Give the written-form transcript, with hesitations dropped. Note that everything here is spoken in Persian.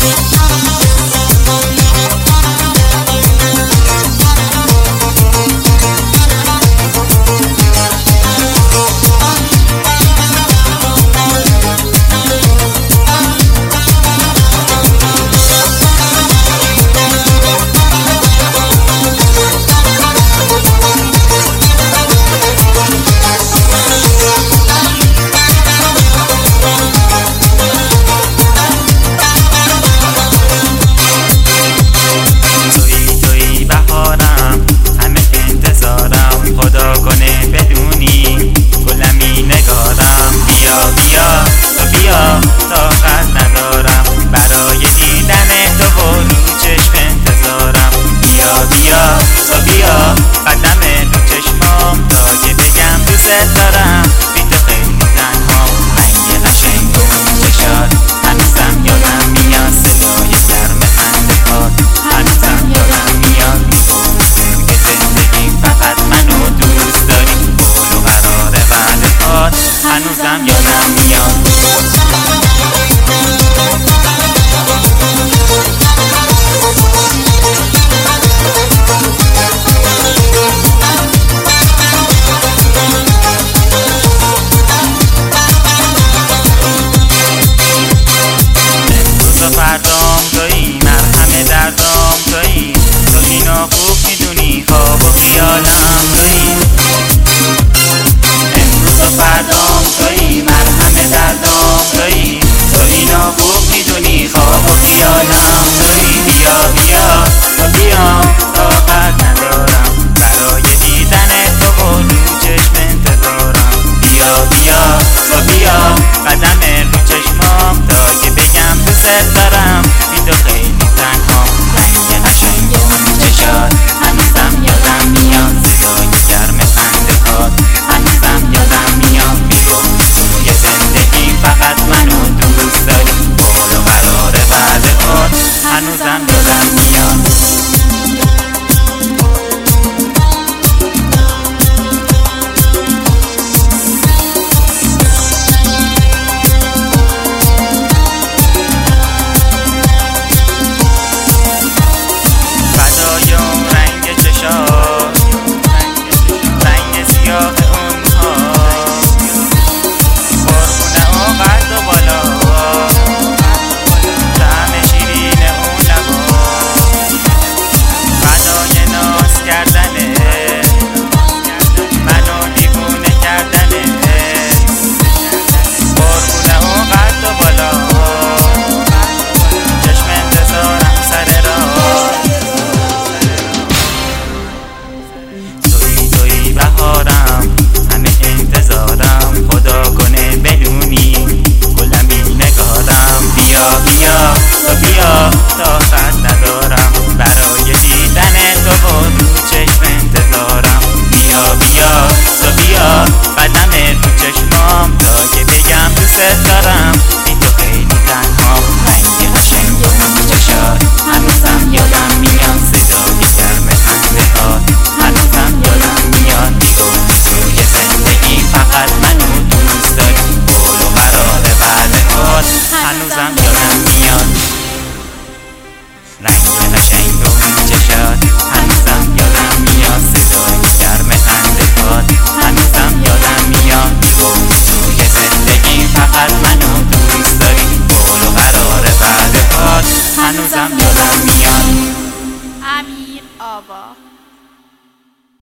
هنوزم یادم میاد. امروز و فردام تویی، مرهم دردام تویی، تو اینو خوب میدونی، خواب و خیالم تویی. امروز و فردام تویی، مرهم دردام تویی، تو اینو خوب میدونی، خواب و خیالم تویی. بیا بیا تو بیا، طاقت ندارم برای دیدن تو و رو چشم انتظارم. بیا بیا تو بیا، قدم رو چشمام تا که بگم دوست دارم. بی تو خیلی تنهام، رنگ قشنگ اون چشات هنوزم یادم میاد، صدای گرم خنده‌هات هنوزم یادم میاد. میگفتی توی زندگی فقط منو دوست داری، قول و قرار وعده‌هات هنوزم یادم میاد. طاقت ندارم برای دیدن تو و رو چشم انتظارم. بیا بیا تو بیا، قدم رو چشمام تا که بگم دوست دارم. بی تو خیلی تنهام، رنگ قشنگ اون چشات هنوزم یادم میاد، صدای گرم خنده‌هات هنوزم یادم میاد. میگفتی توی زندگی فقط منو دوست داری، قول و قرار وعده‌هات هنوزم یادم میاد. رنگ قشنگ اون چشات هنوزم یادم میاد، صدای گرم خنده‌هات هنوزم یادم میاد. میگفتی توی زندگی فقط منو دوست داری، قول و قرار وعده‌هات هنوزم یادم میاد. امیر آوا.